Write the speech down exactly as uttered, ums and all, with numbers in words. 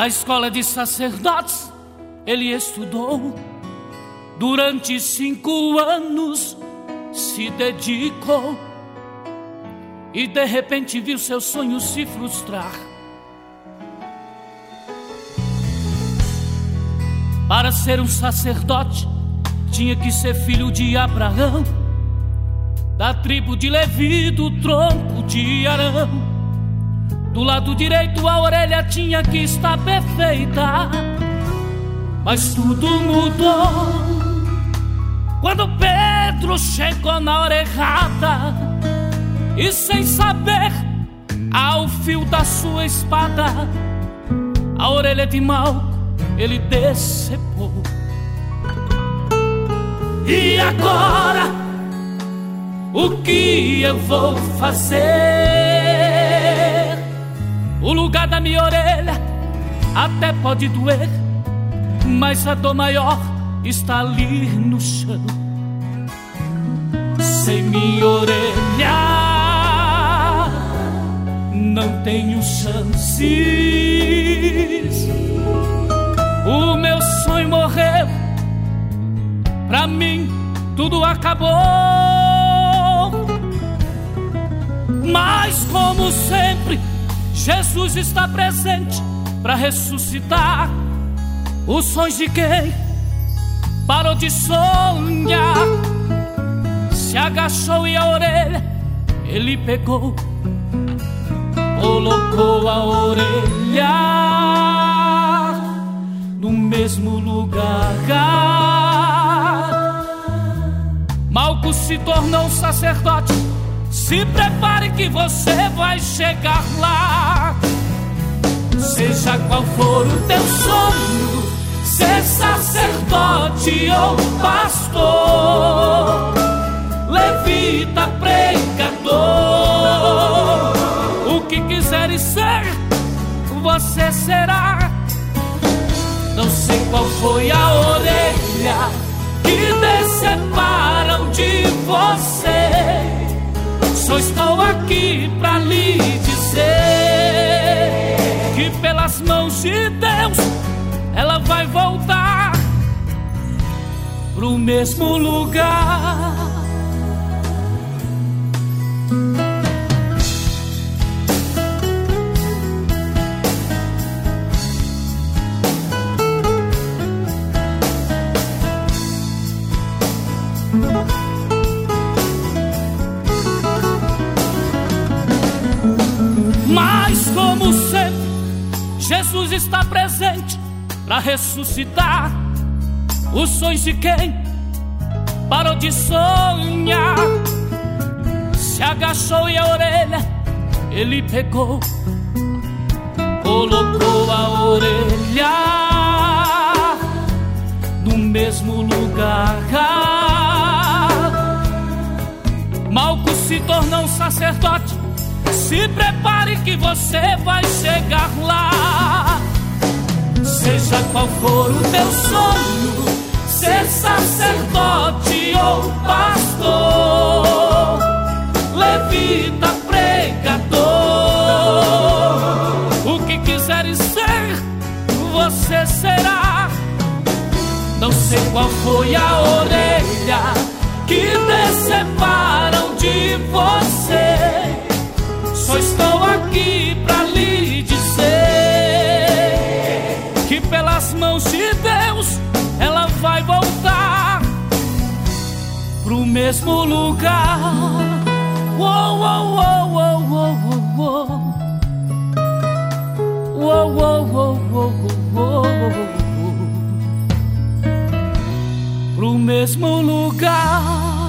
Na escola de sacerdotes ele estudou. Durante cinco anos se dedicou. E de repente viu seu sonho se frustrar. Para ser um sacerdote tinha que ser filho de Abraão, da tribo de Levi, do tronco de Arão. Do lado direito a orelha tinha que estar perfeita. Mas tudo mudou quando Pedro chegou na hora errada. E sem saber, ao fio da sua espada, a orelha de mal ele decepou. E agora, o que eu vou fazer? O lugar da minha orelha até pode doer, mas a dor maior está ali no chão. Sem minha orelha não tenho chances. O meu sonho morreu, pra mim tudo acabou. Mas como sempre, Jesus está presente para ressuscitar os sonhos de quem parou de sonhar. Se agachou e a orelha ele pegou, colocou a orelha no mesmo lugar. Malco se tornou sacerdote. Se prepare que você vai chegar lá. Seja qual for o teu sonho, ser sacerdote ou pastor, levita, pregador, o que quiseres ser, você será. Não sei qual foi a orelha que deceparam de você, só estou aqui pra lhe dizer que pelas mãos de Deus ela vai voltar pro mesmo lugar. Mas como sempre, Jesus está presente para ressuscitar os sonhos de quem parou de sonhar. Se agachou e a orelha ele pegou, colocou a orelha no mesmo lugar. Malco se tornou um sacerdote. Se prepare que você vai chegar lá. Seja qual for o teu sonho, ser sacerdote ou pastor, levita, pregador, o que quiseres ser, você será. Não sei qual foi a orelha que deceparam de você, só estou aqui pra lhe dizer que pelas mãos de Deus ela vai voltar pro mesmo lugar. Uou, uou, uou, uou, uou, uou. Uou, uou, uou, uou, uou, uou. Pro mesmo lugar.